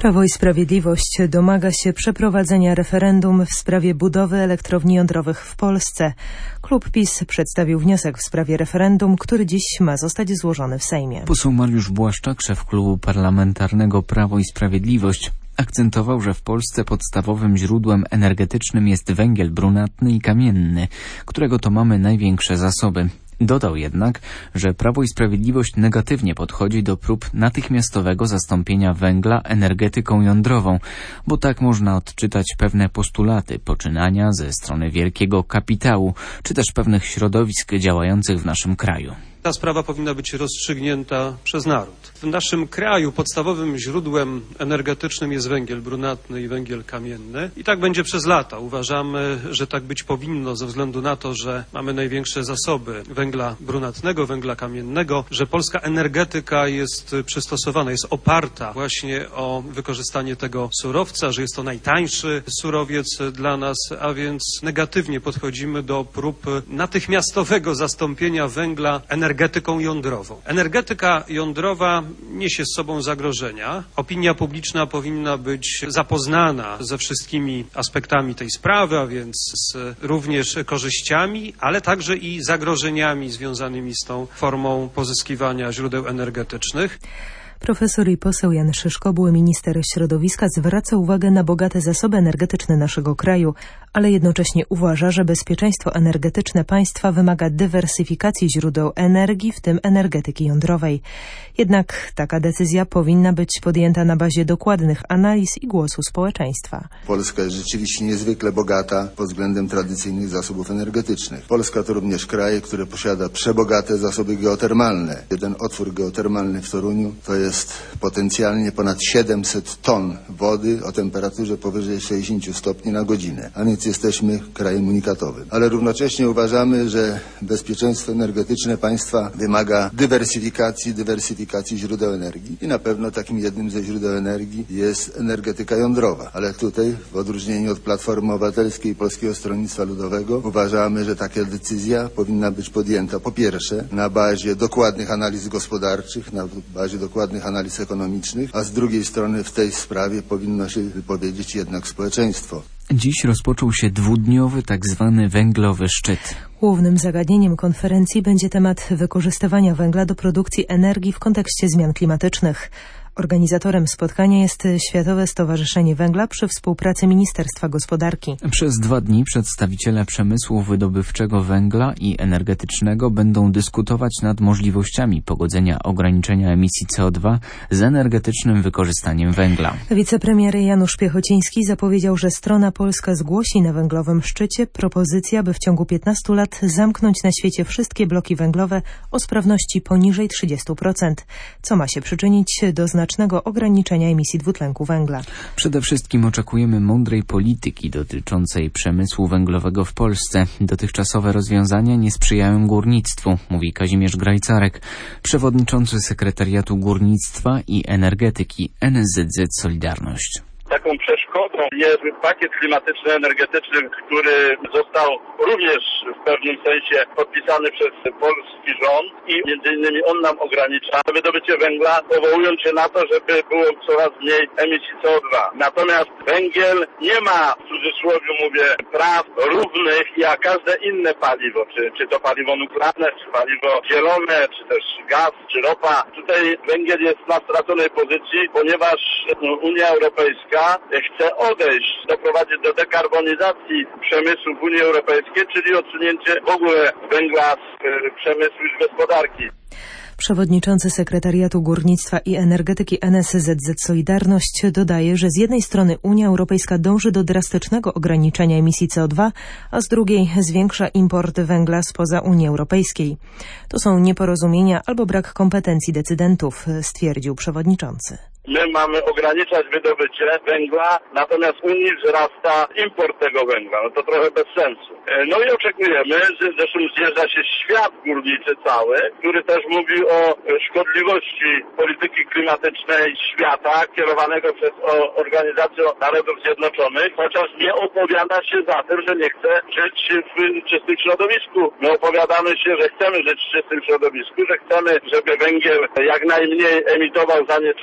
Prawo i Sprawiedliwość domaga się przeprowadzenia referendum w sprawie budowy elektrowni jądrowych w Polsce. Klub PiS przedstawił wniosek w sprawie referendum, który dziś ma zostać złożony w Sejmie. Poseł Mariusz Błaszczak, szef Klubu Parlamentarnego Prawo i Sprawiedliwość, akcentował, że w Polsce podstawowym źródłem energetycznym jest węgiel brunatny i kamienny, którego to mamy największe zasoby. Dodał jednak, że Prawo i Sprawiedliwość negatywnie podchodzi do prób natychmiastowego zastąpienia węgla energetyką jądrową, bo tak można odczytać pewne postulaty, poczynania ze strony wielkiego kapitału, czy też pewnych środowisk działających w naszym kraju. Ta sprawa powinna być rozstrzygnięta przez naród. W naszym kraju podstawowym źródłem energetycznym jest węgiel brunatny i węgiel kamienny i tak będzie przez lata. Uważamy, że tak być powinno ze względu na to, że mamy największe zasoby węgla brunatnego, węgla kamiennego, że polska energetyka jest przystosowana, jest oparta właśnie o wykorzystanie tego surowca, że jest to najtańszy surowiec dla nas, a więc negatywnie podchodzimy do prób natychmiastowego zastąpienia węgla energetyką jądrową. Energetyka jądrowa niesie z sobą zagrożenia. Opinia publiczna powinna być zapoznana ze wszystkimi aspektami tej sprawy, a więc również korzyściami, ale także i zagrożeniami związanymi z tą formą pozyskiwania źródeł energetycznych. Profesor i poseł Jan Szyszko, były minister środowiska, zwraca uwagę na bogate zasoby energetyczne naszego kraju, ale jednocześnie uważa, że bezpieczeństwo energetyczne państwa wymaga dywersyfikacji źródeł energii, w tym energetyki jądrowej. Jednak taka decyzja powinna być podjęta na bazie dokładnych analiz i głosu społeczeństwa. Polska jest rzeczywiście niezwykle bogata pod względem tradycyjnych zasobów energetycznych. Polska to również kraj, który posiada przebogate zasoby geotermalne. Jeden otwór geotermalny w Toruniu to jest potencjalnie ponad 700 ton wody o temperaturze powyżej 60 stopni na godzinę, a więc jesteśmy krajem unikatowym. Ale równocześnie uważamy, że bezpieczeństwo energetyczne państwa wymaga dywersyfikacji źródeł energii i na pewno takim jednym ze źródeł energii jest energetyka jądrowa. Ale tutaj w odróżnieniu od Platformy Obywatelskiej i Polskiego Stronnictwa Ludowego uważamy, że taka decyzja powinna być podjęta po pierwsze na bazie dokładnych analiz gospodarczych, na bazie dokładnych analiz ekonomicznych, a z drugiej strony w tej sprawie powinno się wypowiedzieć jednak społeczeństwo. Dziś rozpoczął się dwudniowy tzw. węglowy szczyt. Głównym zagadnieniem konferencji będzie temat wykorzystywania węgla do produkcji energii w kontekście zmian klimatycznych. Organizatorem spotkania jest Światowe Stowarzyszenie Węgla przy współpracy Ministerstwa Gospodarki. Przez 2 dni przedstawiciele przemysłu wydobywczego węgla i energetycznego będą dyskutować nad możliwościami pogodzenia ograniczenia emisji CO2 z energetycznym wykorzystaniem węgla. Wicepremier Janusz Piechociński zapowiedział, że strona polska zgłosi na węglowym szczycie propozycję, by w ciągu 15 lat zamknąć na świecie wszystkie bloki węglowe o sprawności poniżej 30%, co ma się przyczynić do znacznego ograniczenia emisji dwutlenku węgla. Przede wszystkim oczekujemy mądrej polityki dotyczącej przemysłu węglowego w Polsce. Dotychczasowe rozwiązania nie sprzyjają górnictwu, mówi Kazimierz Grajcarek, przewodniczący Sekretariatu Górnictwa i Energetyki NSZZ Solidarność. Taką przeszkodą jest pakiet klimatyczno-energetyczny, który został również w pewnym sensie podpisany przez polski rząd i między innymi on nam ogranicza wydobycie węgla, powołując się na to, żeby było coraz mniej emisji CO2. Natomiast węgiel nie ma, w cudzysłowie mówię, praw równych jak każde inne paliwo, czy to paliwo nuklearne, czy paliwo zielone, czy też gaz, czy ropa. Tutaj węgiel jest na straconej pozycji, ponieważ Unia Europejska chce odejść, doprowadzić do dekarbonizacji przemysłu w Unii Europejskiej, czyli odsunięcie w ogóle węgla z przemysłu i z gospodarki. Przewodniczący Sekretariatu Górnictwa i Energetyki NSZZ Solidarność dodaje, że z jednej strony Unia Europejska dąży do drastycznego ograniczenia emisji CO2, a z drugiej zwiększa import węgla spoza Unii Europejskiej. To są nieporozumienia albo brak kompetencji decydentów, stwierdził przewodniczący. My mamy ograniczać wydobycie węgla, natomiast Unii wzrasta import tego węgla. No to trochę bez sensu. No i oczekujemy, że zresztą zjeżdża się świat górniczy cały, który też mówi o szkodliwości polityki klimatycznej świata kierowanego przez Organizację Narodów Zjednoczonych, chociaż nie opowiada się za tym, że nie chce żyć w czystym środowisku. My opowiadamy się, że chcemy żyć w czystym środowisku, że chcemy, żeby węgiel jak najmniej emitował zanieczyszczeń. Nic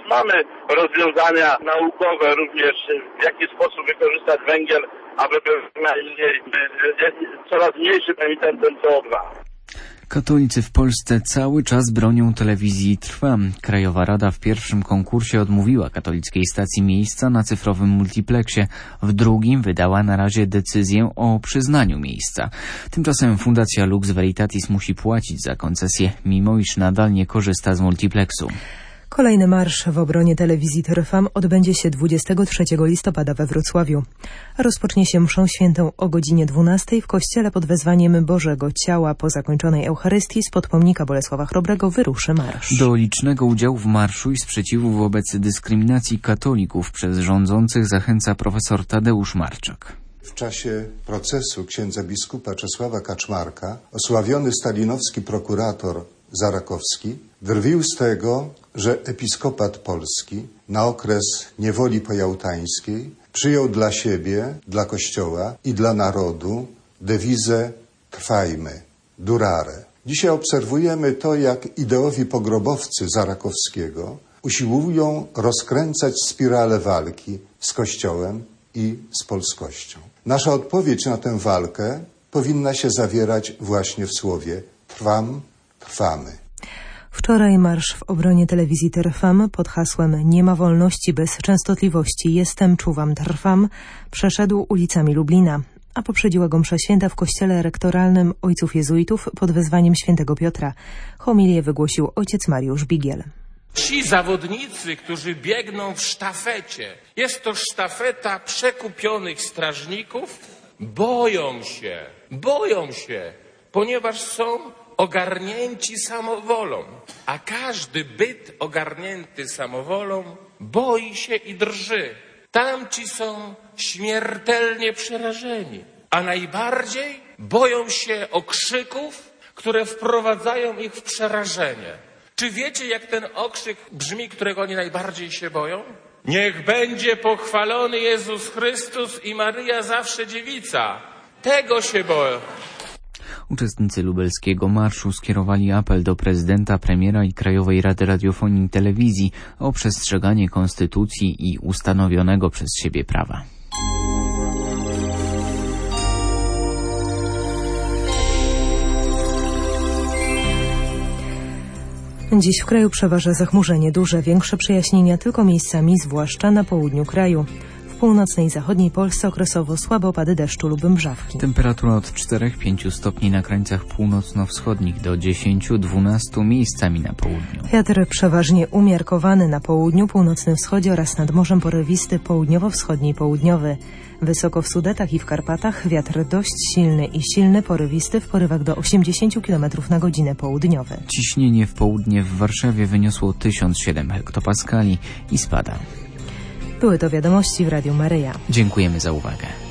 mamy rozwiązania naukowe również, w jaki sposób wykorzystać węgiel, aby był coraz mniejszym emitentem CO2. Katolicy w Polsce cały czas bronią telewizji Trwam. Krajowa Rada w pierwszym konkursie odmówiła katolickiej stacji miejsca na cyfrowym multiplexie. W drugim wydała na razie decyzję o przyznaniu miejsca. Tymczasem Fundacja Lux Veritatis musi płacić za koncesję, mimo iż nadal nie korzysta z multiplexu. Kolejny marsz w obronie telewizji Trwam odbędzie się 23 listopada we Wrocławiu. Rozpocznie się mszą świętą o godzinie 12 w kościele pod wezwaniem Bożego Ciała. Po zakończonej Eucharystii spod pomnika Bolesława Chrobrego wyruszy marsz. Do licznego udziału w marszu i sprzeciwu wobec dyskryminacji katolików przez rządzących zachęca profesor Tadeusz Marczak. W czasie procesu księdza biskupa Czesława Kaczmarka osławiony stalinowski prokurator Zarakowski drwił z tego, że episkopat polski na okres niewoli pojałtańskiej przyjął dla siebie, dla Kościoła i dla narodu dewizę trwajmy, durare. Dzisiaj obserwujemy to, jak ideowi pogrobowcy Zarakowskiego usiłują rozkręcać spiralę walki z Kościołem i z polskością. Nasza odpowiedź na tę walkę powinna się zawierać właśnie w słowie trwam, trwamy. Wczoraj marsz w obronie telewizji Trwam pod hasłem Nie ma wolności bez częstotliwości, jestem, czuwam, trwam przeszedł ulicami Lublina, a poprzedziła go msza święta w kościele rektoralnym ojców jezuitów pod wezwaniem świętego Piotra. Homilię wygłosił ojciec Mariusz Bigiel. Ci zawodnicy, którzy biegną w sztafecie, jest to sztafeta przekupionych strażników, boją się, ponieważ są ogarnięci samowolą, a każdy byt ogarnięty samowolą boi się i drży. Tamci są śmiertelnie przerażeni, a najbardziej boją się okrzyków, które wprowadzają ich w przerażenie. Czy wiecie, jak ten okrzyk brzmi, którego oni najbardziej się boją? Niech będzie pochwalony Jezus Chrystus i Maryja zawsze dziewica. Tego się boją. Uczestnicy lubelskiego marszu skierowali apel do prezydenta, premiera i Krajowej Rady Radiofonii i Telewizji o przestrzeganie konstytucji i ustanowionego przez siebie prawa. Dziś w kraju przeważa zachmurzenie duże, większe przejaśnienia tylko miejscami, zwłaszcza na południu kraju. W północnej i zachodniej Polsce okresowo słabe opady deszczu lub mrzawki. Temperatura od 4-5 stopni na krańcach północno-wschodnich do 10-12 miejscami na południu. Wiatr przeważnie umiarkowany na południu, północnym wschodzie oraz nad morzem porywisty południowo-wschodni i południowy. Wysoko w Sudetach i w Karpatach wiatr dość silny i silny porywisty w porywach do 80 km na godzinę południowe. Ciśnienie w południe w Warszawie wyniosło 1007 hektopaskali i spada. Były to wiadomości w Radiu Maryja. Dziękujemy za uwagę.